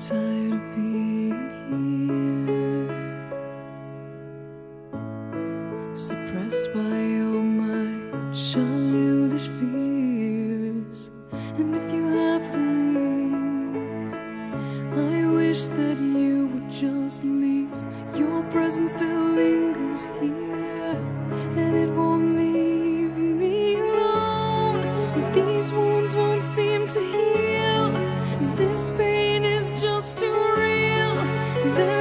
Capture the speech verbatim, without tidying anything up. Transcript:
tired of being here, suppressed by all my childish fears. And if you have to leave, I wish that you would just leave. Your presence still lingers here, and it won't leave me alone. These wounds won't seem to heal. This pain is just too real. There